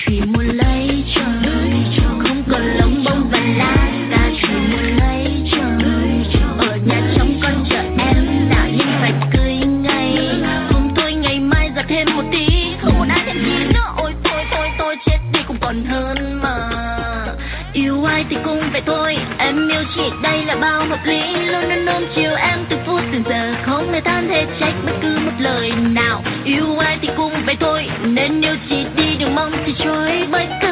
chỉ muốn lấy chồng, không còn lông bông và lá, ta chỉ muốn lấy chồng. Ở nhà trông con chờ em nào nhưng phải cười ngay. Hôm thôi ngày mai giặt thêm một tí, không muốn ai thêm gì nữa. Ôi thôi chết đi cũng còn hơn mà. Yêu ai thì cũng vậy thôi, em yêu chị đây là bao hợp lý. Luôn luôn ôm chiều em từ phút từ giờ, không hề than thề trách bất cứ một lời nào. Yêu ai thì cũng vậy thôi, nên yêu chị đi đừng mong từ chối bất cứ